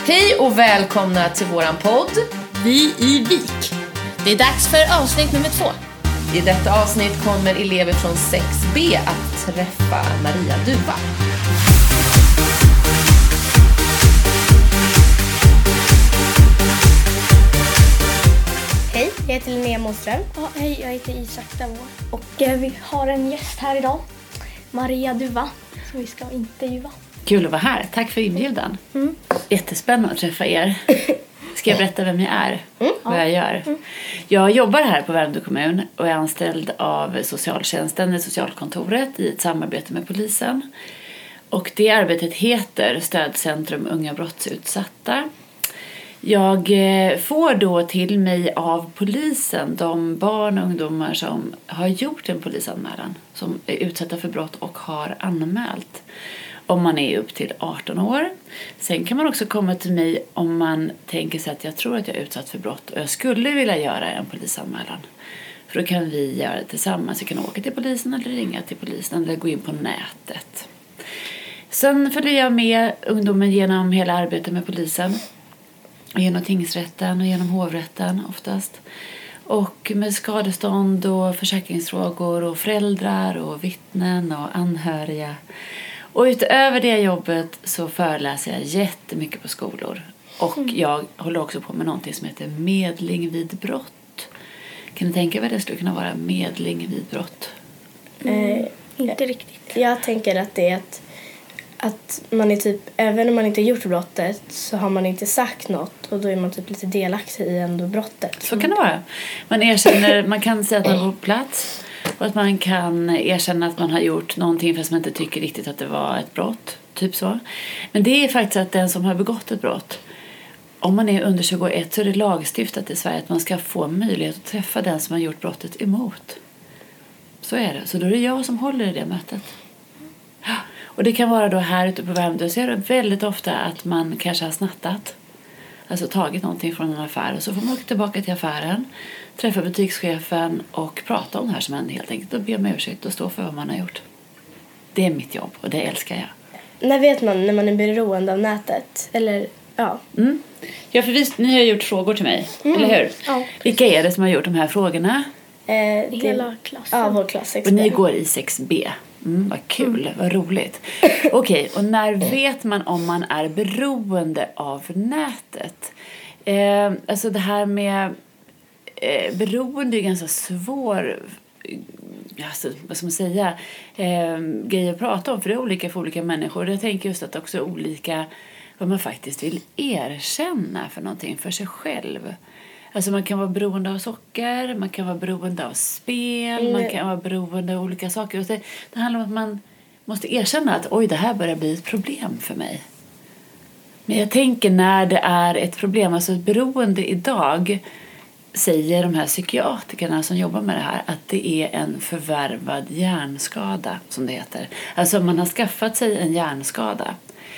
Hej och välkomna till våran podd Vi i Vik. Det är dags för avsnitt nummer 2. I detta avsnitt kommer elever från 6B att träffa Maria Duva. Hej, jag heter Linnea Måström. Ja, hej, jag heter Isak Davor. Och vi har en gäst här idag, Maria Duva, som vi ska intervjua. Kul att vara här. Tack för inbjudan. Jättespännande att träffa er. Ska jag berätta vem jag är? Vad jag gör? Jag jobbar här på Värmdö kommun och är anställd av socialtjänsten i socialkontoret i ett samarbete med polisen. Och det arbetet heter Stödcentrum Unga brottsutsatta. Jag får då till mig av polisen de barn och ungdomar som har gjort en polisanmälan, som är utsatta för brott och har anmält. Om man är upp till 18 år. Sen kan man också komma till mig om man tänker sig att jag tror att jag är utsatt för brott och jag skulle vilja göra en polisanmälan. För då kan vi göra det tillsammans. Jag kan åka till polisen eller ringa till polisen eller gå in på nätet. Sen följer jag med ungdomen genom hela arbetet med polisen. Genom tingsrätten och genom hovrätten oftast. Och med skadestånd och försäkringsfrågor och föräldrar och vittnen och anhöriga. Och utöver det jobbet så föreläser jag jättemycket på skolor. Och jag håller också på med någonting som heter medling vid brott. Kan du tänka vad det skulle kunna vara, medling vid brott? Inte riktigt. Jag tänker att det är att man är typ, även om man inte gjort brottet så har man inte sagt något och då är man typ lite delaktig i ändå brottet. Så kan det vara. Man erkänner, man kan säga att man var på plats och att man kan erkänna att man har gjort någonting fast man inte tycker riktigt att det var ett brott. Typ så. Men det är faktiskt att den som har begått ett brott, om man är under 21 så är det lagstiftat i Sverige att man ska få möjlighet att träffa den som har gjort brottet emot. Så är det. Så då är det jag som håller i det mötet. Och det kan vara då här ute på Värmdö så är det väldigt ofta att man kanske har snattat. Alltså tagit någonting från en affär och så får man åka tillbaka till affären, träffa butikschefen och prata om det här som hände helt enkelt och be om ursäkt och stå för vad man har gjort. Det är mitt jobb och det älskar jag. När vet man när man är beroende av nätet? Eller, ja. Ja, för ni har gjort frågor till mig, eller hur? Ja. Vilka är det som har gjort de här frågorna? Hela klassen. Ja, vår klass 6B. Och ni går i 6B. Vad kul, vad roligt. Okej, och när vet man om man är beroende av nätet? Alltså det här med beroende är ganska svår, alltså, vad ska man säga, grejer att prata om. För det är olika för olika människor. Jag tänker just att det också är olika vad man faktiskt vill erkänna för någonting för sig själv. Alltså man kan vara beroende av socker, man kan vara beroende av spel, man kan vara beroende av olika saker. Och det handlar om att man måste erkänna att oj, det här börjar bli ett problem för mig. Men jag tänker när det är ett problem, alltså ett beroende idag, säger de här psykiatrikerna som jobbar med det här att det är en förvärvad hjärnskada som det heter. Alltså man har skaffat sig en hjärnskada.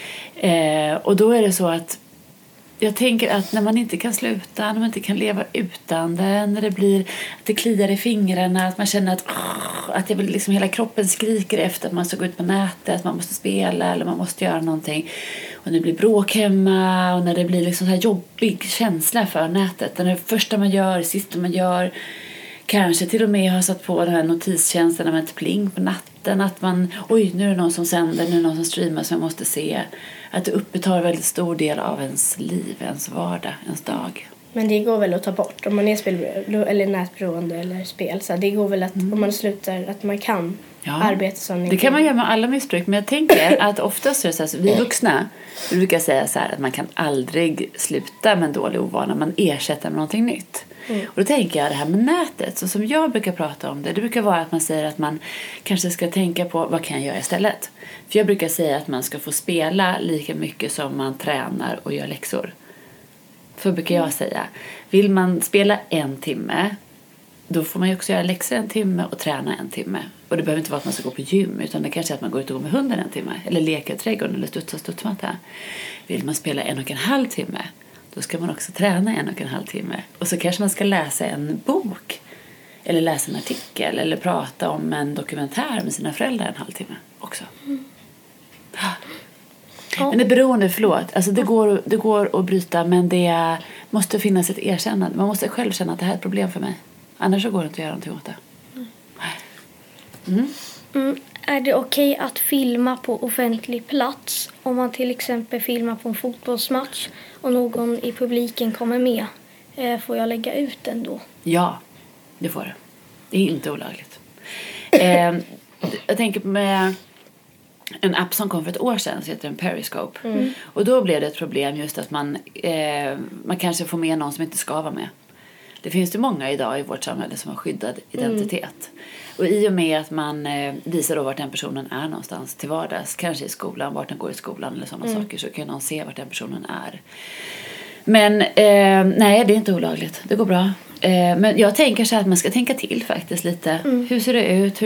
Och då är det så att jag tänker att när man inte kan sluta, när man inte kan leva utan det, när det blir att det kliar i fingrarna, att man känner att jag liksom hela kroppen skriker efter att man ska gå ut på nätet, att man måste spela eller man måste göra någonting. Och när det blir bråk hemma och när det blir liksom så här jobbig känsla för nätet. När det första man gör, det sista man gör, kanske till och med har satt på den här notistjänsten med ett pling på natten. Att man, oj nu är det någon som sänder, nu är det någon som streamar som jag måste se. Att det upptar väldigt stor del av ens liv, ens vardag, ens dag. Men det går väl att ta bort om man är eller nätberoende eller spel. Så det går väl att om man slutar att man kan arbeta som det kan man göra med alla missbruk. Men jag tänker att oftast är det så här, vi vuxna vi brukar säga så här att man kan aldrig sluta med en dålig ovana. Man ersätter med någonting nytt. Och då tänker jag det här med nätet. Så som jag brukar prata om det brukar vara att man säger att man kanske ska tänka på vad kan jag göra istället. För jag brukar säga att man ska få spela lika mycket som man tränar och gör läxor. Så brukar jag säga. Vill man spela 1 timme, då får man ju också göra läxor 1 timme och träna 1 timme. Och det behöver inte vara att man ska gå på gym, utan det kanske är att man går ut och går med hunden 1 timme. Eller leka i trädgården eller studsmatta. Vill man spela 1,5 timme, då ska man också träna 1,5 timme. Och så kanske man ska läsa en bok. Eller läsa en artikel. Eller prata om en dokumentär med sina föräldrar 1,5 timme också. Ja. Men det beroende, förlåt. Alltså det går att bryta, men det måste finnas ett erkännande. Man måste själv känna att det här är ett problem för mig. Annars så går det inte att göra någonting åt det. Är det okej att filma på offentlig plats om man till exempel filmar på en fotbollsmatch och någon i publiken kommer med? Får jag lägga ut den då? Ja, det får det. Det är inte olagligt. Jag tänker med en app som kom för ett år sedan, så heter den Periscope. Och då blev det ett problem just att man kanske får med någon som inte ska vara med. Det finns ju många idag i vårt samhälle som har skyddad identitet. Och i och med att man visar då vart den personen är någonstans till vardags, kanske i skolan, vart den går i skolan eller sådana saker, så kan någon se vart den personen är. Men nej, det är inte olagligt. Det går bra. Men jag tänker så här att man ska tänka till faktiskt lite. Hur ser det ut?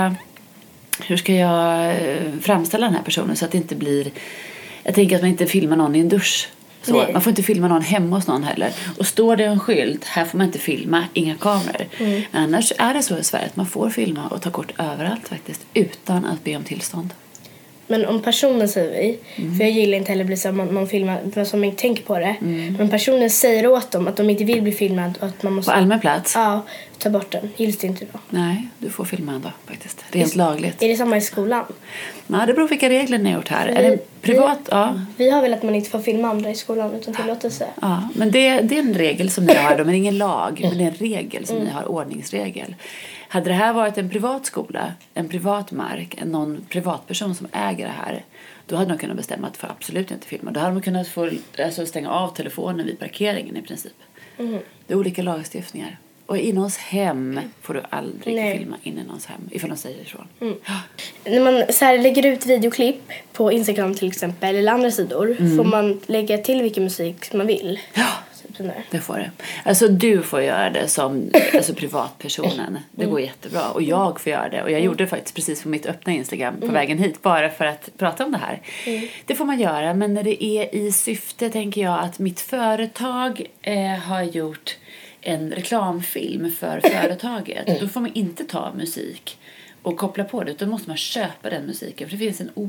Hur ska jag framställa den här personen så att det inte blir... Jag tänker att man inte filmar någon i en dusch. Så, man får inte filma någon hemma hos någon heller. Och står det en skylt, här får man inte filma, inga kameror. Men annars är det så i Sverige att man får filma och ta kort överallt faktiskt, utan att be om tillstånd. Men om personen säger vi, för jag gillar inte heller bli så att man filmar som inte tänker på det. Men personen säger åt dem att de inte vill bli filmad och att man måste... På allmän plats? Ja, ta bort den. Gills det inte då? Nej, du får filma ändå faktiskt. Rent lagligt. Är det samma i skolan? Ja, det beror på vilka regler ni har gjort här. Är det privat? Ja. Vi har väl att man inte får filma andra i skolan utan tillåtelse. Ja, men det är en regel som ni har. Men det är ingen lag, men det är en regel som ni har, ordningsregel. Hade det här varit en privat skola, en privat mark, någon privatperson som äger det här, då hade de kunnat bestämma att för absolut inte filma. Då hade de kunnat stänga av telefonen vid parkeringen i princip. Det är olika lagstiftningar. Och inomhus hem får du aldrig filma in i någons hem, ifall de säger ifrån. När man så här lägger ut videoklipp på Instagram till exempel, eller andra sidor, får man lägga till vilken musik man vill. Ja, det får det. Alltså du får göra det som privatpersonen. Det går jättebra. Och jag får göra det. Och jag gjorde det faktiskt precis på mitt öppna Instagram på vägen hit, bara för att prata om det här. Det får man göra, men när det är i syfte, tänker jag att mitt företag har gjort en reklamfilm för företaget. Då får man inte ta musik och koppla på det. Då måste man köpa den musiken. För det finns en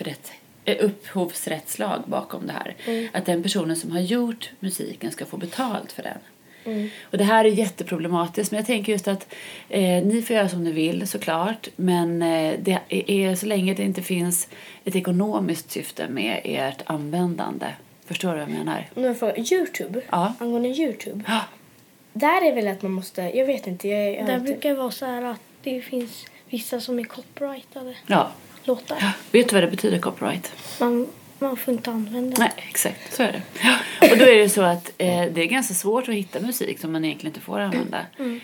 upphovsrättslag bakom det här. Att den personen som har gjort musiken ska få betalt för den. Och det här är jätteproblematiskt. Men jag tänker just att ni får göra som ni vill, såklart. Men det är så länge det inte finns ett ekonomiskt syfte med ert användande. Förstår du vad jag menar? Nu får YouTube. Ja. Angående YouTube. Ja. Där är väl att man måste... Jag vet inte. Det brukar vara så här att det finns vissa som är copyrightade låtar. Ja. Vet du vad det betyder, copyright? Man får inte använda det. Nej, exakt. Så är det. Ja. Och då är det så att det är ganska svårt att hitta musik som man egentligen inte får använda.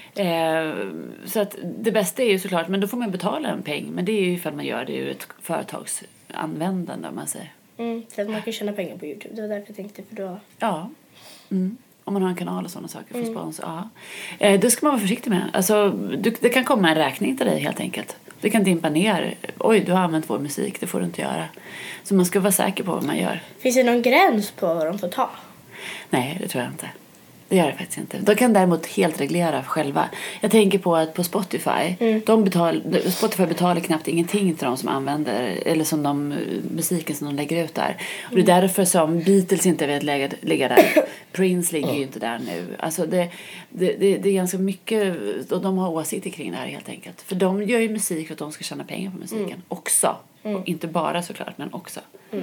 Så att det bästa är ju såklart, men då får man betala en peng. Men det är ju ifall man gör det ur ett företagsanvändande, om man säger. Så att man kan tjäna pengar på YouTube. Det var därför jag tänkte, för då... Ja. Om man har en kanal och sådana saker för spons. Ja. Det ska man vara försiktig med. Alltså, det kan komma en räkning till dig helt enkelt. Det kan dimpa ner. Oj, du har använt vår musik. Det får du inte göra. Så man ska vara säker på vad man gör. Finns det någon gräns på vad de får ta? Nej, det tror jag inte. Det gör det faktiskt inte. De kan däremot helt reglera själva. Jag tänker på att på Spotify, Spotify betalar knappt ingenting till de som använder, eller som musiken som de lägger ut där. Och det är därför som Beatles inte vet ligga där. Prince ligger ju inte där nu. Alltså det är ganska mycket, och de har åsikter kring det här helt enkelt. För de gör ju musik för att de ska tjäna pengar på musiken också. Och inte bara såklart, men också.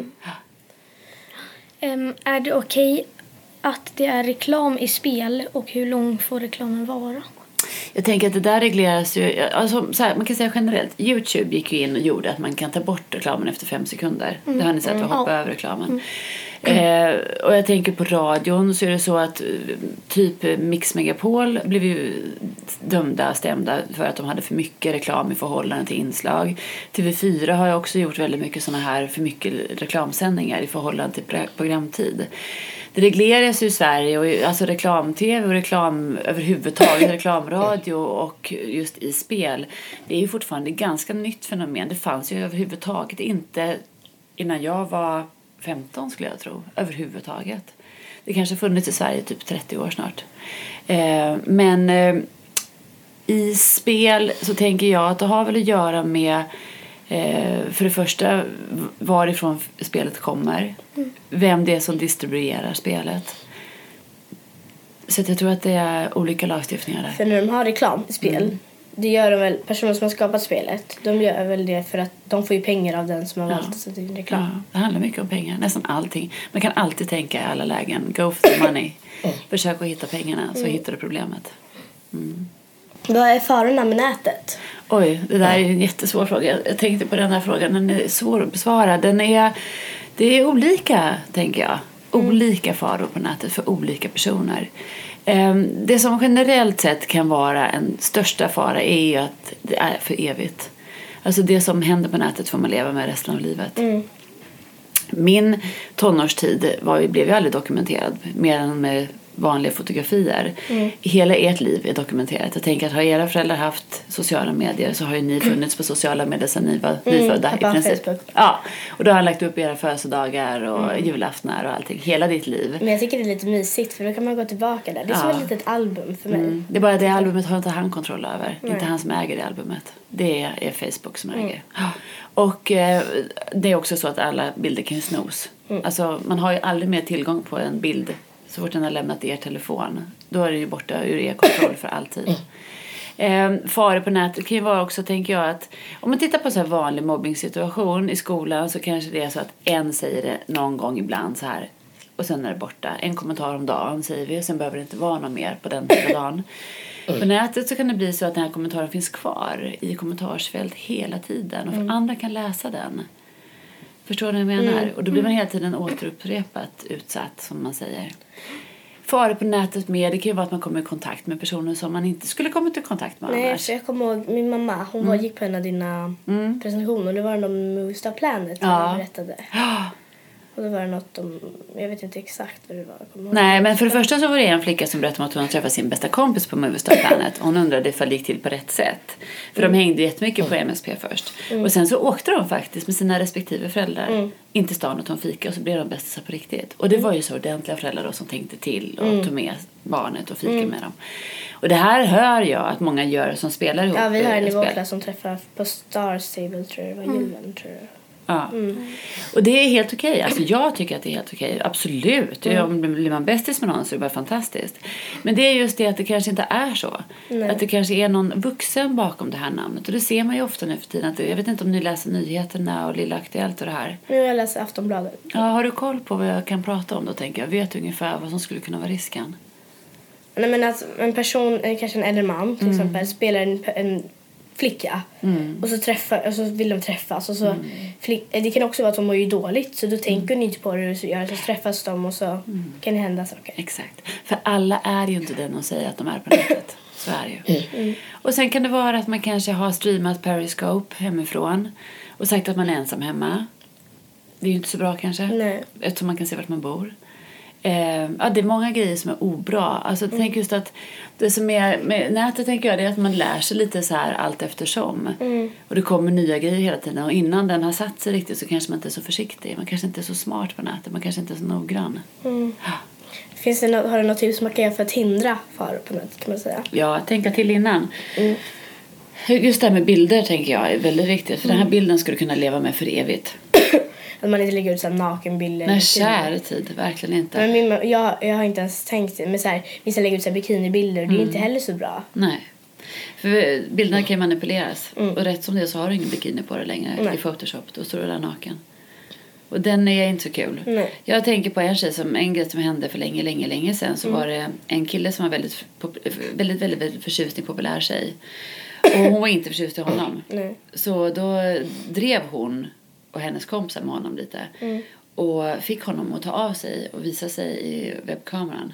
Är det okej att det är reklam i spel, och hur lång får reklamen vara? Jag tänker att det där regleras ju, alltså, så här, man kan säga generellt, YouTube gick ju in och gjorde att man kan ta bort reklamen efter 5 sekunder. Det har ni sett, att hoppa över reklamen. Och jag tänker på radion, så är det så att typ Mix Megapol blev ju stämda för att de hade för mycket reklam i förhållande till inslag. TV4 har ju också gjort väldigt mycket såna här för mycket reklamsändningar i förhållande till programtid. Det regleras ju i Sverige, och alltså reklam-tv och reklam överhuvudtaget, reklamradio och just i spel. Det är ju fortfarande ganska nytt fenomen. Det fanns ju överhuvudtaget inte innan jag var 15, skulle jag tro, överhuvudtaget. Det kanske funnits i Sverige typ 30 år snart. Men i spel så tänker jag att det har väl att göra med För det första, varifrån spelet kommer. Vem det är som distribuerar spelet. Så att jag tror att det är olika lagstiftningar där. För när de har reklam i spel, det gör de väl, personer som har skapat spelet, de gör väl det för att de får ju pengar av den som har valt att sätta in reklam. Ja, det handlar mycket om pengar, nästan allting. Man kan alltid tänka i alla lägen, go for the money. Försök att hitta pengarna, så hittar du problemet. Vad är farorna med nätet? Oj, det där är en jättesvår fråga. Jag tänkte på den här frågan, den är svår att besvara. Det är olika, tänker jag. Olika faror på nätet för olika personer. Det som generellt sett kan vara en största fara är ju att det är för evigt. Alltså det som händer på nätet får man leva med resten av livet. Min tonårstid blev ju aldrig dokumenterad mer än med vanliga fotografier. Hela ert liv är dokumenterat. Jag tänker att har era föräldrar haft sociala medier så har ju ni funnits på sociala medier sedan ni var nyfödda i princip. Facebook. Ja, och då har han lagt upp era födelsedagar och julaftnar och allting. Hela ditt liv. Men jag tycker det är lite mysigt för då kan man gå tillbaka där. Det är som ett litet album för mig. Det är bara det albumet har inte han kontroll över. Inte han som äger det albumet. Det är Facebook som äger. Och det är också så att alla bilder kan snos. Alltså man har ju aldrig mer tillgång på en bild så fort den har lämnat er telefon. Då är det ju borta ur er kontroll för alltid. Faror på nätet kan ju vara också, tänker jag, att om man tittar på en så här vanlig mobbningssituation i skolan så kanske det är så att en säger det någon gång ibland så här och sen är det borta. En kommentar om dagen säger vi och sen behöver det inte vara någon mer på den dagen. På nätet så kan det bli så att den här kommentaren finns kvar i kommentarsfält hela tiden och för andra kan läsa den. Förstår ni vad jag menar? Och då blir man hela tiden återupprepat utsatt, som man säger. Faror på nätet med, det kan ju vara att man kommer i kontakt med personer som man inte skulle kommit i kontakt med. Nej, så jag kommer ihåg min mamma, hon gick på en av dina presentationer. Det var en om Movistar Planet som hon berättade. Och då var det något om, jag vet inte exakt vad det var. Nej, men för det första så var det en flicka som berättade om att hon hade träffat sin bästa kompis på Movistar Planet. Hon undrade ifall det gick till på rätt sätt. För de hängde jättemycket på MSP först. Och sen så åkte de faktiskt med sina respektive föräldrar in till stan och tog en fika och så blev de bästisar på riktigt. Och det var ju så ordentliga föräldrar då som tänkte till och tog med barnet och fika med dem. Och det här hör jag att många gör som spelar ihop. Ja, vi har en i vår klass som träffar på Star Stable, tror jag. Det var julen, tror jag. Ja. Och det är helt okej. Alltså jag tycker att det är helt okej. Absolut. Om blir man bästis med någon så är det bara fantastiskt. Men det är just det att det kanske inte är så. Nej. Att det kanske är någon vuxen bakom det här namnet. Och det ser man ju ofta nu för tiden. Att jag vet inte om ni läser nyheterna och Lilla Aktuellt och det här. Nu jag läser Aftonbladet. Ja, har du koll på vad jag kan prata om då, tänker jag? Vet du ungefär vad som skulle kunna vara risken? Nej, men att en person, kanske en äldre man till exempel, spelar en flicka och så vill de träffas och så det kan också vara att de mår ju dåligt så då tänker ni inte på det så gör så träffas de och så kan det hända saker. Exakt. För alla är ju inte den och säger att de är på nätet. Så är det ju. Och sen kan det vara att man kanske har streamat Periscope hemifrån och sagt att man är ensam hemma. Det är ju inte så bra kanske. Nej. Eftersom man kan se vart man bor. Ja, det är många grejer som är obra. Alltså tänk just att det som är med nätet, tänker jag, det är att man lär sig lite så här allt eftersom. Och det kommer nya grejer hela tiden. Och innan den har satt sig riktigt så kanske man inte är så försiktig. Man kanske inte är så smart på nätet. Man kanske inte är så noggrann. Ja. Har du något tips man kan göra för att hindra faror på nätet, kan man säga? Ja, tänka till innan. Just det här med bilder tänker jag är väldigt viktigt. För den här bilden ska du kunna leva med för evigt. Att man inte lägger ut så här nakenbilder. Nej, kär tid. Verkligen inte. Men jag har inte ens tänkt men så här, vissa lägger ut så här bikinibilder och det är inte heller så bra. Nej. För bilderna kan manipuleras. Och rätt som det så har du ingen bikini på det längre i Photoshop. Då står du där naken. Och den är inte så kul. Nej. Jag tänker på en grej som hände för länge sedan. Så var det en kille som var väldigt förtjust i populär tjej. Och hon var inte förtjust i honom. Så då drev hon och hennes kompisar med honom lite. Och fick honom att ta av sig och visa sig i webbkameran.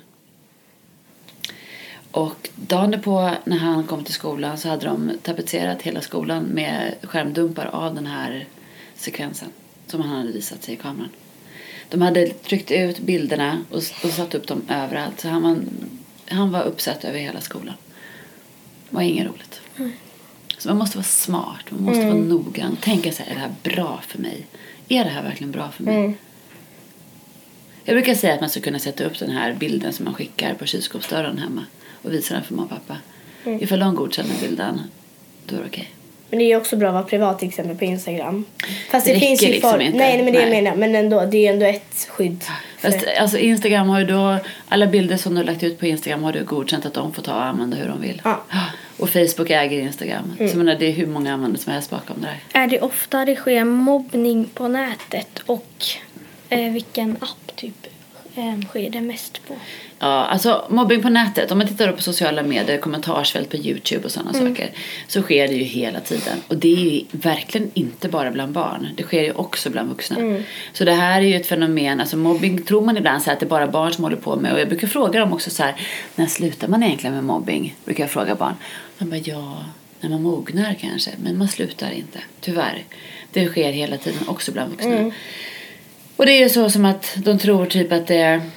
Och dagen på när han kom till skolan så hade de tapetserat hela skolan med skärmdumpar av den här sekvensen som han hade visat sig i kameran. De hade tryckt ut bilderna och satt upp dem överallt. Så han var uppsatt över hela skolan. Det var inget roligt. Så man måste vara smart, man måste vara noggrann. Tänka sig, är det här bra för mig? Är det här verkligen bra för mig? Jag brukar säga att man ska kunna sätta upp den här bilden som man skickar på kylskåpsdörren hemma och visa den för mamma och pappa. Ifall de godkänner bilden, då är det okej. Men det är ju också bra att vara privat till exempel på Instagram. Fast det räcker finns ju liksom folk. inte. Nej, men det jag Nej. menar. Men ändå, det är ändå ett skydd. Fast alltså Instagram har ju då, alla bilder som du har lagt ut på Instagram har du godkänt att de får ta och använda hur de vill. Ja. Och Facebook äger Instagram. Så jag menar, det är hur många användare som helst bakom det där. Är det ofta det sker mobbning på nätet och vilken app typ sker det mest på? Ja, alltså mobbing på nätet, om man tittar på sociala medier, kommentarsfält på YouTube och sådana saker, så sker det ju hela tiden. Och det är ju verkligen inte bara bland barn. Det sker ju också bland vuxna. Så det här är ju ett fenomen, alltså mobbing tror man ibland så här, att det är bara barn som håller på med. Och jag brukar fråga dem också så här, när slutar man egentligen med mobbing? Brukar jag fråga barn. De bara, ja, när man mognar kanske. Men man slutar inte, tyvärr. Det sker hela tiden också bland vuxna. Och det är ju så som att de tror typ att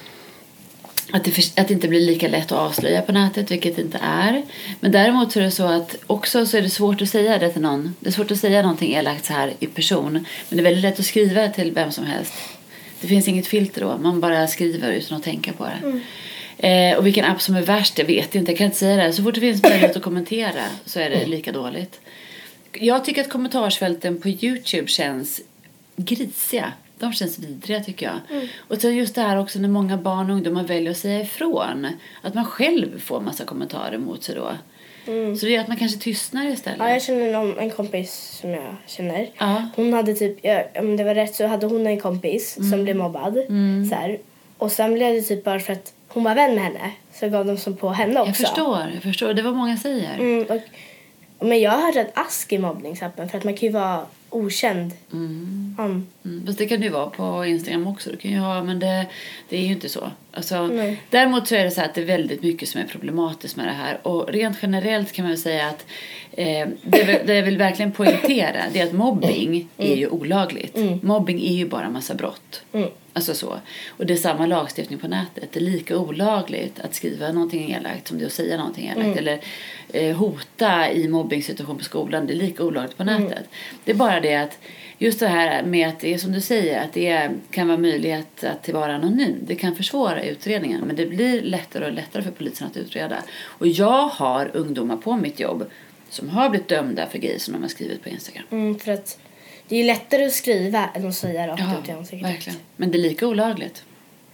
att det inte blir lika lätt att avslöja på nätet, vilket det inte är. Men däremot så är det så att också så är det svårt att säga det till någon. Det är svårt att säga någonting elakt så här i person. Men det är väldigt lätt att skriva till vem som helst. Det finns inget filter då. Man bara skriver utan att tänka på det. Och vilken app som är värst, jag vet inte. Jag kan inte säga det. Så fort det finns möjlighet att kommentera så är det lika dåligt. Jag tycker att kommentarsfälten på YouTube känns grisiga. De känns vidriga tycker jag. Och så just det här också när många barn och ungdomar väljer att säga ifrån. Att man själv får massa kommentarer mot sig då. Så det är att man kanske tystnar istället. Ja, jag känner en kompis som jag känner. Ja. Hon hade typ, om det var rätt så hade hon en kompis som blev mobbad. Så här. Och sen blev det typ bara för att hon var vän med henne. Så gav de som på henne också. Jag förstår. Det var många säger. Men jag har hört att ask i mobbningsappen. För att man kan ju vara okänd. Fast det kan ju vara på Instagram också. Du kan ju ha, men det är ju inte så. Alltså, däremot så är det så att det är väldigt mycket som är problematiskt med det här. Och rent generellt kan man väl säga att det jag vill verkligen poängtera det är att mobbing är ju olagligt. Mobbing är ju bara en massa brott. Alltså så. Och det är samma lagstiftning på nätet. Det är lika olagligt att skriva någonting elakt som det är att säga någonting elakt. Eller hota i mobbingssituation på skolan. Det är lika olagligt på nätet. Det är bara det att just det här med att det är som du säger att det kan vara möjlighet att vara anonym. Det kan försvåra utredningen. Men det blir lättare och lättare för polisen att utreda. Och jag har ungdomar på mitt jobb som har blivit dömda för grejer som de har skrivit på Instagram. För att det är ju lättare att skriva än att säga rakt ut i ansiktet. Verkligen. Men det är lika olagligt.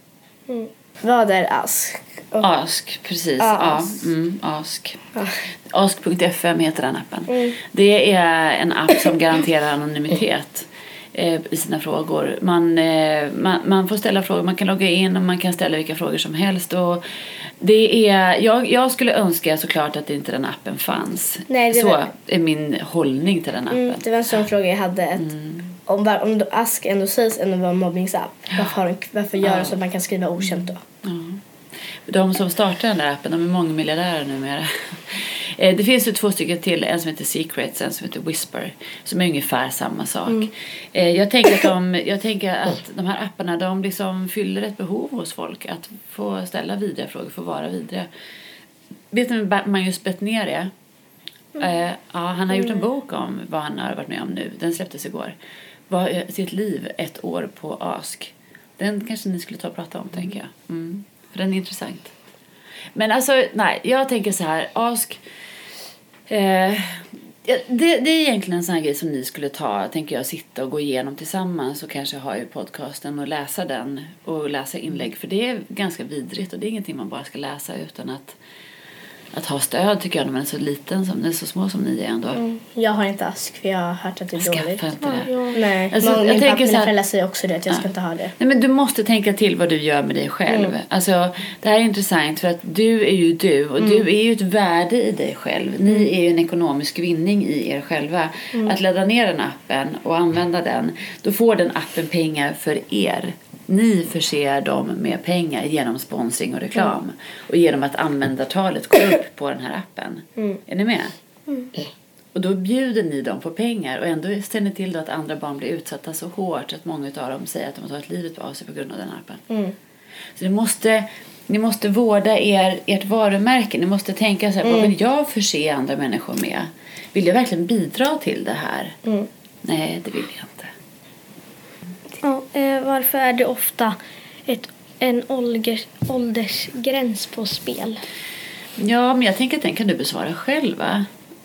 Vad är ask? Ask, precis. Ask. Ask.fm heter den appen. Det är en app som garanterar anonymitet i sina frågor. Man får ställa frågor, man kan logga in och man kan ställa vilka frågor som helst. Och det är, jag skulle önska såklart att inte den appen fanns. Nej, så är min hållning till den appen. Det var en sån fråga jag hade. Om ask ändå sägs ändå vara en mobbningsapp. Varför gör det så att man kan skriva okänt då? De som startar den där appen, de är mångmiljardärer numera. Det finns ju 2 stycken till, en som heter Secrets, en som heter Whisper, som är ungefär samma sak. Jag tänker att de här apparna, de liksom fyller ett behov hos folk att få ställa vidriga frågor, få vara vidriga. Vet ni vem Magnus Bettner är? Han har gjort en bok om vad han har varit med om nu. Den släpptes igår. Sitt liv 1 år på Ask. Den kanske ni skulle ta och prata om, tänker jag. För den är intressant. Men alltså, nej, jag tänker så här. Ask, det är egentligen en sån här grej som ni skulle ta, tänker jag, sitta och gå igenom tillsammans och kanske ha i podcasten och läsa den och läsa inlägg. För det är ganska vidrigt och det är ingenting man bara ska läsa utan att ha stöd, tycker jag, när man är så liten, som är så små som ni är ändå. Jag har inte ask för jag har hört att det är dåligt. Skaffa inte det. Nej, Alltså, mina så här, föräldrar säger också det, att jag ska inte ha det. Nej, men du måste tänka till vad du gör med dig själv. Alltså, det här är intressant för att du är ju du och du är ju ett värde i dig själv. Ni är ju en ekonomisk vinning i er själva. Att ladda ner den appen och använda den, då får den appen pengar för er. Ni förser dem med pengar genom sponsring och reklam. Och genom att användartalet går upp på den här appen. Är ni med? Och då bjuder ni dem på pengar. Och ändå ser ni till att andra barn blir utsatta så hårt att många av dem säger att de har tagit livet av sig på grund av den appen. Så ni måste vårda ert varumärke. Ni måste tänka så här, vad vill jag förse andra människor med? Vill jag verkligen bidra till det här? Nej, det vill jag inte. Ja, varför är det ofta en åldersgräns på spel? Ja, men jag tänker att den kan du besvara själv, va?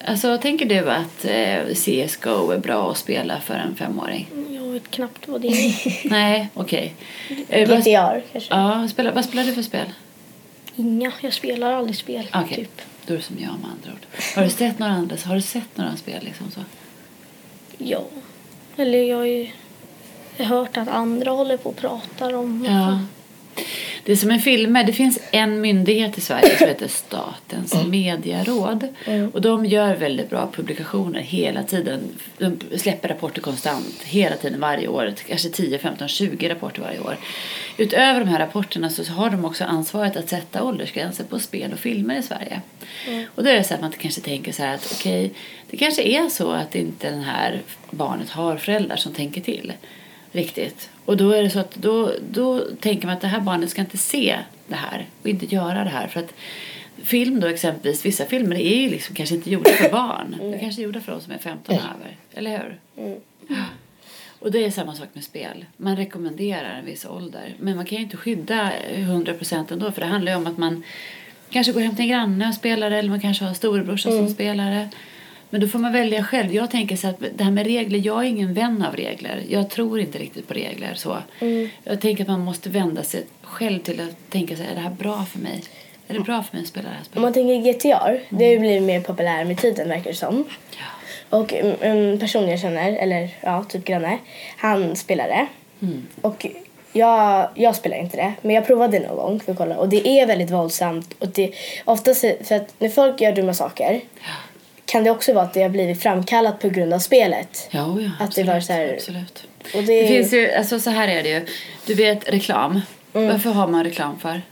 Alltså, tänker du att CSGO är bra att spela för en 5-åring? Jag vet knappt vad det är. Nej, okej. GTA kanske. Ja, vad spelar du för spel? Inga, jag spelar aldrig spel. Okej, Typ. då är det som jag med andra ord. Har du sett några spel liksom så? Ja. Eller jag har hört att andra håller på och pratar om. Ja. Det är som en film. Det finns en myndighet i Sverige som heter Statens medieråd. Och de gör väldigt bra publikationer hela tiden. De släpper rapporter konstant hela tiden varje år. Kanske 10, 15, 20 rapporter varje år. Utöver de här rapporterna så har de också ansvaret att sätta åldersgränser på spel och filmer i Sverige. Och då är det så att man kanske tänker så här att okej, det kanske är så att inte den här barnet har föräldrar som tänker till. Riktigt. Och då är det så att då tänker man att det här barnet ska inte se det här och inte göra det här. För att film då exempelvis, vissa filmer är ju liksom kanske inte gjorda för barn. De kanske är gjorda för oss som är 15 över. Eller hur? Ja. Och det är samma sak med spel. Man rekommenderar en viss ålder. Men man kan ju inte skydda 100% ändå. För det handlar ju om att man kanske går hem till en granne och spelar det. Eller man kanske har storebrorsa som spelar det. Men då får man välja själv. Jag tänker så att det här med regler, jag är ingen vän av regler. Jag tror inte riktigt på regler så. Jag tänker att man måste vända sig själv till att tänka så här, är det här bra för mig? Är det bra för mig att spela det här spelet? Om man tänker GTA, det blir mer populär med tiden verkar det som. Ja. Och en person jag känner, eller ja, typ granne, han spelar det. Och jag spelar inte det, men jag provade någon gång för att kolla. Och det är väldigt våldsamt. Och det oftast för att när folk gör dumma saker kan det också vara att det har blivit framkallat på grund av spelet. Ja, att absolut, det var så här, absolut. Och Det finns ju, alltså så här är det ju. Du vet reklam. Varför har man reklam för?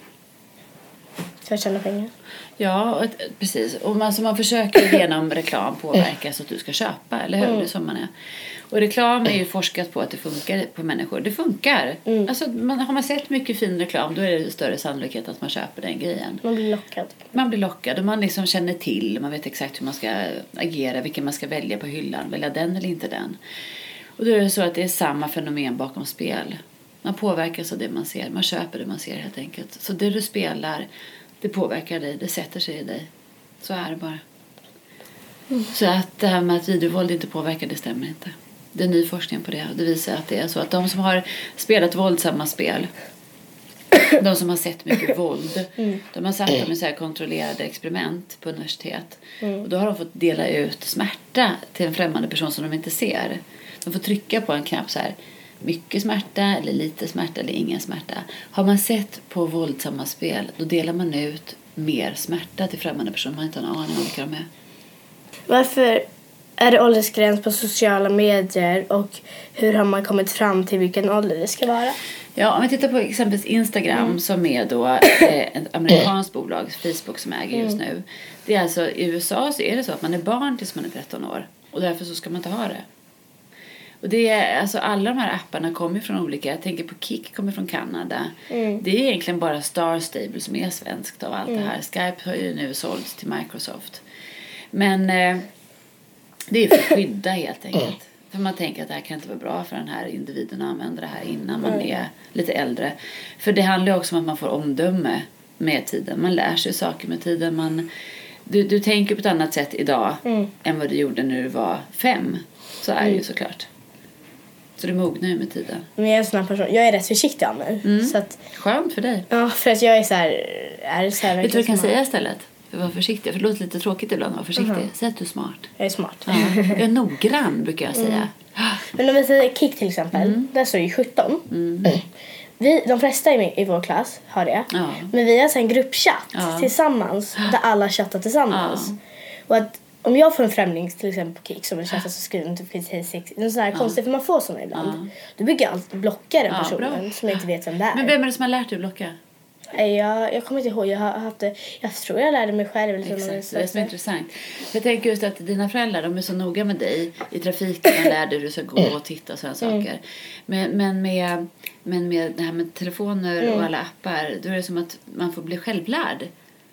för att tjäna pengar. Ja, precis. Och man försöker genom reklam påverka så att du ska köpa, eller hur? Det är som man är. Och reklam är ju forskat på att det funkar på människor. Det funkar. Alltså, har man sett mycket fin reklam, då är det större sannolikhet att man köper den grejen. Man blir lockad. Man blir lockad och man liksom känner till. Man vet exakt hur man ska agera, vilken man ska välja på hyllan. Välja den eller inte den. Och då är det så att det är samma fenomen bakom spel. Man påverkas av det man ser. Man köper det man ser helt enkelt. Så det du spelar, det påverkar dig. Det sätter sig i dig. Så är det bara. Så att det här med att videovåld inte påverkar, det stämmer inte. Det är ny forskning på det. Det visar att det är så att de som har spelat våldsamma spel, de som har sett mycket våld, de har satt dem i så här kontrollerade experiment på universitet. Och då har de fått dela ut smärta till en främmande person som de inte ser. De får trycka på en knapp så här, mycket smärta eller lite smärta eller ingen smärta. Har man sett på våldsamma spel, då delar man ut mer smärta till främmande personer. Man har inte en aning om vilka de är. Varför är det åldersgräns på sociala medier och hur har man kommit fram till vilken ålder det ska vara? Ja, om vi tittar på exempelvis Instagram som är då ett amerikanskt bolag, Facebook som äger just nu. Det är alltså i USA så är det så att man är barn tills man är 13 år och därför så ska man inte ha det. Och det är, alltså alla de här apparna kommer från olika, jag tänker på Kik kommer från Kanada. Det är egentligen bara Star Stable som är svenskt av allt det här. Skype har ju nu sålts till Microsoft. Men det är för att skydda helt enkelt. För man tänker att det här kan inte vara bra för den här individen att använda det här innan man är lite äldre. För det handlar också om att man får omdöme med tiden. Man lär sig saker med tiden. Du tänker på ett annat sätt idag än vad du gjorde när du var 5. Så är det ju såklart. Så det mognar ju med tiden. Men jag är en sån här person. Jag är rätt försiktig av mig. Så att, skönt för dig. ja, för att jag är så här Vet du vad du kan säga istället? För att vara försiktig. För det låter lite tråkigt ibland att vara försiktig. Säg att du är smart. Jag är smart. Ja, jag är noggrann brukar jag säga. Men om vi säger Kik till exempel. Där står det ju 17. De flesta i vår klass har det. Ja. Men vi har så en gruppchatt tillsammans. Där alla chattar tillsammans. Och att om jag får en främling till exempel på Kik som vill chatta så skriver de typ sex. Det är så här konstigt för man får såna ibland. Då brukar jag alltid blocka den personen som jag inte vet vem det är. Men vem är det som har lärt dig att blocka? Jag kommer inte ihåg. Jag har haft det. Jag tror jag lärde mig själv. Exakt, det är så intressant. Jag tänker just att dina föräldrar, de är så noga med dig i trafiken. De lär dig hur du ska gå och titta och sådana saker. Men med det här med telefoner och alla appar, då är det som att man får bli självlärd.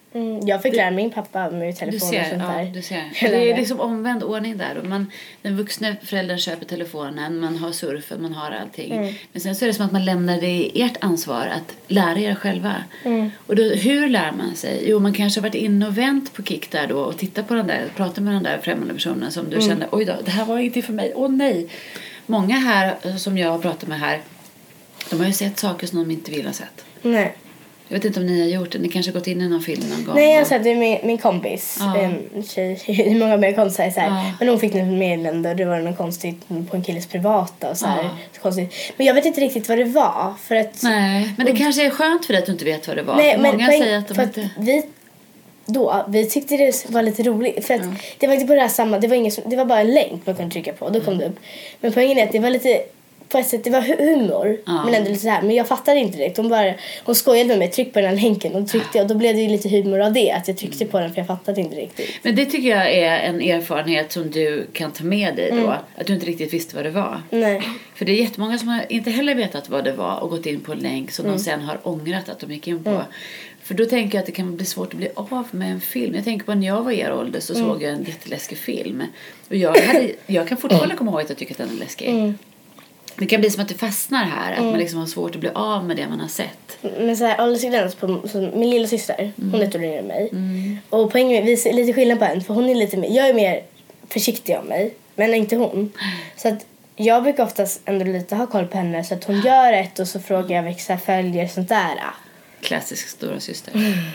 Jag fick lära min pappa med telefon och sånt där. Du ser. Det är liksom omvänd ordning där. Den vuxna föräldern köper telefonen, man har surfen, man har allting. Men sen så är det som att man lämnar det i ert ansvar att lära er själva. Och då, hur lär man sig? Jo, man kanske har varit inne och vänt på Kik där då och tittat på den där, pratat med den där främmande personen som du kände, oj då, det här var inte för mig, åh nej. Många här som jag har pratat med här, de har ju sett saker som de inte vill ha sett. Nej. Jag vet inte om ni har gjort det. Ni kanske gått in i någon film någon gång. Nej, jag sa det är min kompis. En tjej. Det är många mer konstiga så här. Men hon fick något meddelande och det var något konstigt på en killes privata och så här. Konstigt. Men jag vet inte riktigt vad det var. För att, nej, men det kanske är skönt för dig att du inte vet vad det var. Nej, för men många säger att de inte... Vi tyckte det var lite roligt. För att det var inte på det här samma. Det var bara en länk man kunde trycka på. Och då kom det upp. Men poängen är att det var lite... På ett sätt, det var humor, men ändå lite så här. Men jag fattade inte direkt. Hon skojade med mig, tryck på den här länken och tryckte, och då blev det ju lite humor av det, att jag tryckte på den, för jag fattade inte riktigt. Men det tycker jag är en erfarenhet som du kan ta med dig då, att du inte riktigt visste vad det var. Nej. För det är jättemånga som har inte heller vetat vad det var och gått in på en länk som de sen har ångrat att de gick in på. För då tänker jag att det kan bli svårt att bli av med en film. Jag tänker på när jag var i er ålder så såg jag en jätteläskig film. Och jag kan fortfarande komma ihåg att jag tycker att den är läskig. Det kan bli som att det fastnar här. Att man liksom har svårt att bli av med det man har sett. Men så här, åldersgräns på min lilla syster. Hon är yngre än mig. Och poängen är, vi ser lite skillnad på henne. För hon är lite mer, jag är mer försiktig av mig. Men inte hon. Så att jag brukar oftast ändå lite ha koll på henne. Så att hon gör ett och så frågar jag vilka följer sånt där. Klassisk stora syster.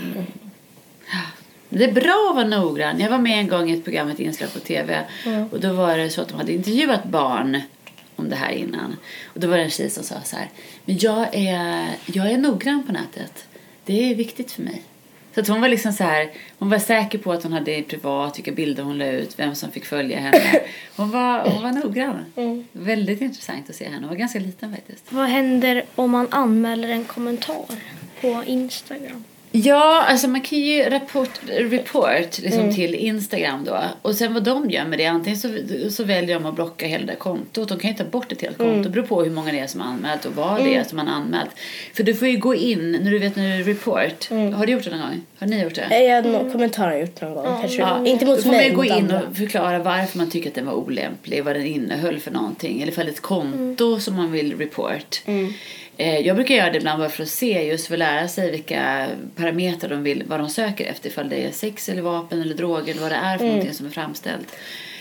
Det är bra att vara noggrann. Jag var med en gång i ett program, ett inslag på tv. Och då var det så att de hade intervjuat barn om det här innan. Och då var det en tjej som sa så här: men jag är noggrann på nätet. Det är viktigt för mig. Så att hon var liksom så här, hon var säker på att hon hade privat, vilka bilder hon la ut, vem som fick följa henne. Hon var noggrann. Väldigt intressant att se henne. Hon var ganska liten faktiskt. Vad händer om man anmäler en kommentar på Instagram? Ja, alltså man kan ju report liksom till Instagram då. Och sen vad de gör med det, antingen så väljer de att blocka hela det kontot. De kan ju ta bort ett helt konto. Det beror på hur många det är som har anmält och vad det är som man har anmält. För du får ju gå in, när du report. Har du gjort det någon gång? Har ni gjort det? Jag har kommentarer gjort någon gång. Kanske. Inte mot då får mig, man gå in andra. och förklara varför man tycker att den var olämplig. Vad den innehöll för någonting. Eller för ett konto som man vill report. Jag brukar göra det ibland bara för att se, just för att lära sig vilka parametrar de vill, vad de söker efter, ifall det är sex eller vapen eller droger eller vad det är för någonting som är framställt.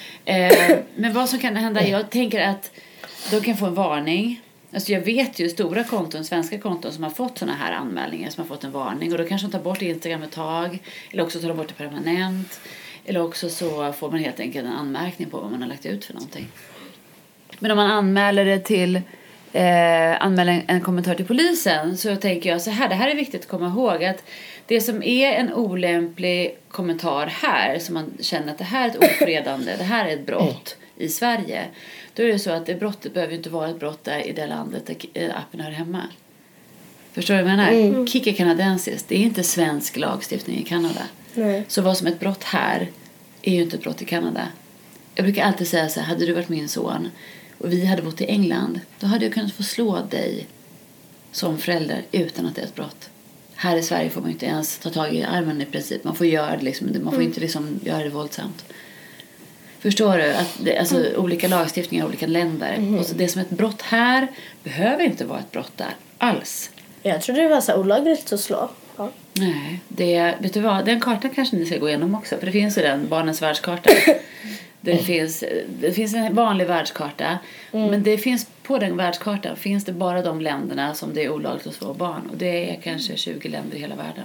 Men vad som kan hända, jag tänker att de kan få en varning. Alltså jag vet ju stora konton, svenska konton som har fått såna här anmälningar, som har fått en varning, och då kanske de tar bort Instagram ett tag, eller också tar de bort det permanent, eller också så får man helt enkelt en anmärkning på vad man har lagt ut för någonting. Men om man anmäler det till anmäla en kommentar till polisen, så tänker jag så här: det här är viktigt att komma ihåg, att det som är en olämplig kommentar här, som man känner att det här är ett ofredande, det här är ett brott i Sverige, då är det så att det brottet behöver inte vara ett brott där i det landet där appen hör hemma. Förstår du vad jag menar? Kik är kanadensiskt, det är inte svensk lagstiftning i Kanada. Så vad som är ett brott här är ju inte ett brott i Kanada. Jag brukar alltid säga så här: hade du varit min son och vi hade bott i England, då hade jag kunnat få slå dig som förälder utan att det är ett brott. Här i Sverige får man inte ens ta tag i armen i princip. Man får göra det liksom, man får inte liksom göra det våldsamt. Förstår du? Att det, alltså, olika lagstiftningar i olika länder. Och så det som är ett brott här behöver inte vara ett brott där alls. Jag trodde det var så olagligt att slå. Ja. Nej, vet du vad? Den kartan kanske ni ska gå igenom också. För det finns ju den, barnens världskarta. Det finns en vanlig världskarta. Men det finns, på den världskartan finns det bara de länderna som det är olagligt att slå barn. Och det är kanske 20 länder i hela världen.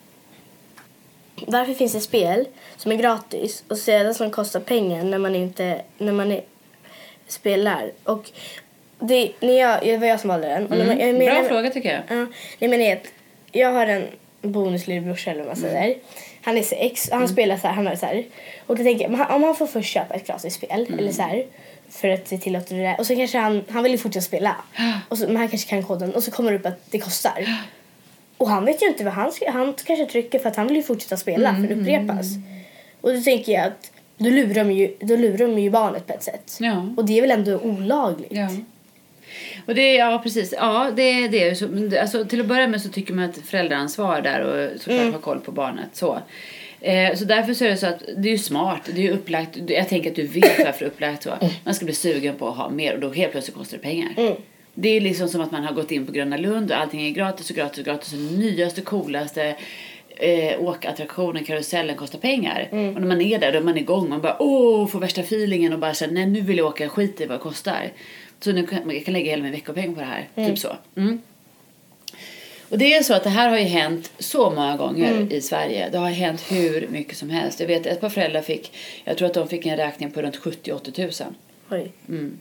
Därför finns det spel som är gratis och sedan som kostar pengar när man spelar. Och det var jag som valde den. Och Bra fråga tycker jag. Ja, jag menar att jag har en bonuslillebrorsa eller vad man säger. Han är 6 och han spelar så här, han är så här. Och då tänker jag, om han får först köpa ett gratis spel eller så här, för att det tillåter det där, och så kanske han vill ju fortsätta spela. Och så, men han kanske kan koden och så kommer det upp att det kostar. Och han vet ju inte vad han kanske trycker för att han vill ju fortsätta spela för att upprepas. Och då tänker jag att då lurar de ju barnet på ett sätt. Ja. Och det är väl ändå olagligt. Ja. Och det, ja precis, ja det är så, alltså, till att börja med så tycker man att föräldraansvar där och såklart ha koll på barnet så därför så är det så att det är ju smart, det är ju upplagt, jag tänker att du vet varför det är upplagt så, man ska bli sugen på att ha mer och då helt plötsligt kostar det pengar. Det är liksom som att man har gått in på Gröna Lund och allting är gratis och den nyaste, coolaste åkattraktionen, karusellen kostar pengar. Och när man är där, då är man igång, man bara får värsta feelingen och bara säger nej nu vill jag åka, skit i vad det kostar. Så nu jag kan lägga hela min veckopeng på det här. Typ så. Och det är så att det här har ju hänt så många gånger i Sverige. Det har hänt hur mycket som helst. Jag vet ett par föräldrar jag tror att de fick en räkning på runt 70-80 000. Oj.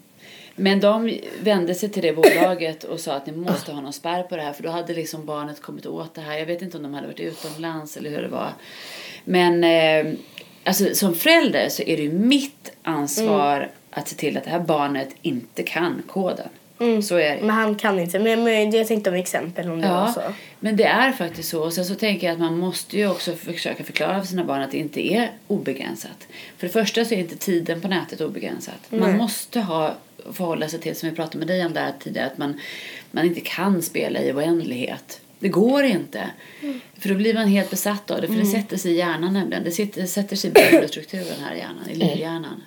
Men de vände sig till det bolaget och sa att ni måste ha någon spärr på det här. För då hade liksom barnet kommit åt det här. Jag vet inte om de hade varit utomlands eller hur det var. Men alltså, som förälder så är det ju mitt ansvar att se till att det här barnet inte kan koden. Så är det. Men han kan inte. Men jag tänkte om exempel om det var så. Men det är faktiskt så. Och sen så tänker jag att man måste ju också försöka förklara för sina barn att det inte är obegränsat. För det första så är inte tiden på nätet obegränsat. Man måste förhålla sig till, som vi pratade med dig om där tidigare, att man inte kan spela i oändlighet. Det går inte. För då blir man helt besatt av det. För det sätter sig i hjärnan nämligen. Det sätter sig i beroendestrukturen här i hjärnan, i livhjärnan.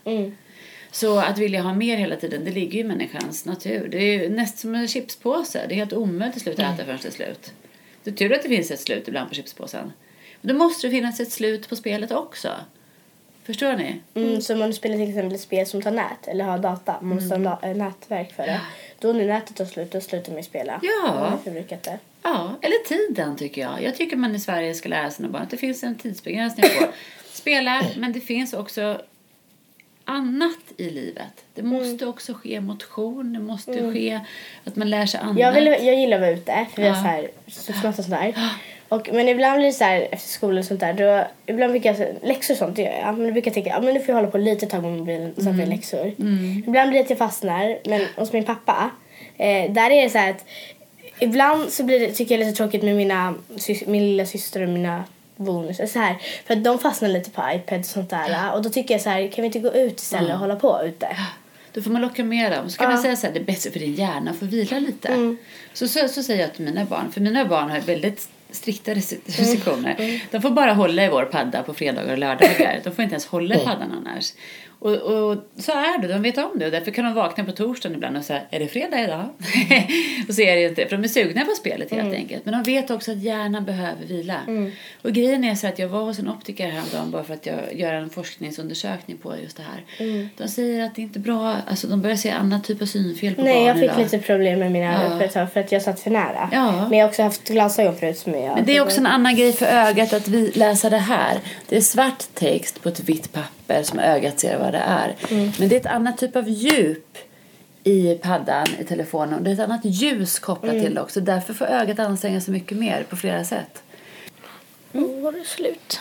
Så att vilja ha mer hela tiden, det ligger ju i människans natur. Det är ju nästan som en chipspåse. Det är helt omöjligt att sluta äta förrän det är slut. Det är tur att det finns ett slut ibland på chipspåsen. Men då måste det finnas ett slut på spelet också. Förstår ni? Så om man spelar till exempel ett spel som tar nät eller har data, man måste ha nätverk för det. Då när nätet tar slut, då slutar man spela. Ja. Det. Ja, eller tiden tycker jag. Jag tycker man i Sverige ska lära sig att det finns en tidsbegränsning på spela, men det finns också annat i livet. Det måste också ske motion, det måste ske att man lär sig annat. Jag gillar att vara ute, för vi är så här smarta sådär. Men ibland blir det så här efter skolan och sånt där, då ibland brukar jag läxor och sånt gör jag. Men då brukar jag tänka, men nu får jag hålla på lite tag med mobilen så att jag läxor. Ibland blir det att jag fastnar, men hos min pappa där är det så här att ibland så tycker jag det är lite tråkigt med min lilla syster och mina bonus så här, för att de fastnar lite på iPad och sånt där, och då tycker jag så här, kan vi inte gå ut istället och hålla på ute? Då får man locka med dem. Så kan man säga så här, det är bättre för din hjärna att få vila lite. Så säger jag till mina barn, för mina barn har väldigt strikta restriktioner. De får bara hålla i vår padda på fredagar och lördagar. De får inte ens hålla i paddan annars. Och så är det, de vet om det. Och därför kan de vakna på torsdagen ibland och säga, är det fredag idag? Och så är det inte, för de är sugna på spelet helt enkelt. Men de vet också att hjärnan behöver vila. Och grejen är så att jag var hos en optiker häromdagen bara för att jag gör en forskningsundersökning på just det här. De säger att det inte är bra, alltså de börjar se annan typ av synfel på barn. Nej, jag fick lite problem med mina ögon för att jag satt för nära. Men jag har också haft glasögon förut som jag... Men det är också en annan grej för ögat att vi läser det här. Det är svart text på ett vitt papper som ögat ser vad det är. Men det är ett annat typ av djup i paddan, i telefonen. Och det är ett annat ljus kopplat till det också. Därför får ögat anstränga sig mycket mer på flera sätt. Var det slut?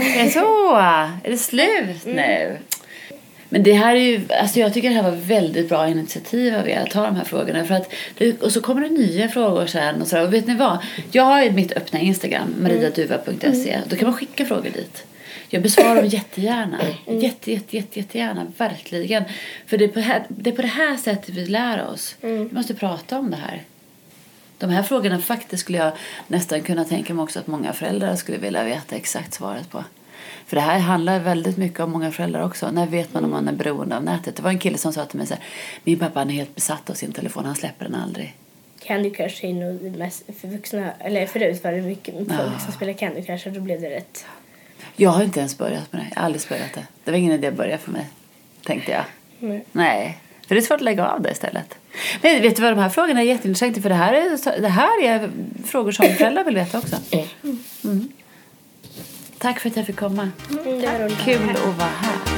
Är det slut nu? Men det här är ju, alltså jag tycker det här var väldigt bra initiativ av er att ta de här frågorna. För att och så kommer det nya frågor sen. Och vet ni vad? Jag har mitt öppna Instagram, mariaduva.se. Då kan man skicka frågor dit. Jag besvarar dem jättegärna. Jättegärna, verkligen. För det är på det här sättet vi lär oss. Vi måste prata om det här. De här frågorna faktiskt skulle jag nästan kunna tänka mig också att många föräldrar skulle vilja veta exakt svaret på. För det här handlar väldigt mycket om många föräldrar också. När vet man om man är beroende av nätet? Det var en kille som sa till mig så här, min pappa är helt besatt av sin telefon, han släpper den aldrig. Candy Crush är nog det mest för vuxna, eller förut var det mycket folk som spelar Candy Crush och då blev det rätt. Jag har inte ens börjat med det. Jag har aldrig börjat det. Det var ingen idé att börja för mig, tänkte jag. Nej. För det är svårt att lägga av det istället. Men vet du vad, de här frågorna är jätteintressanta. För det här är frågor som föräldrar vill veta också. Tack för att jag fick komma. Det var roligt. Kul att vara här.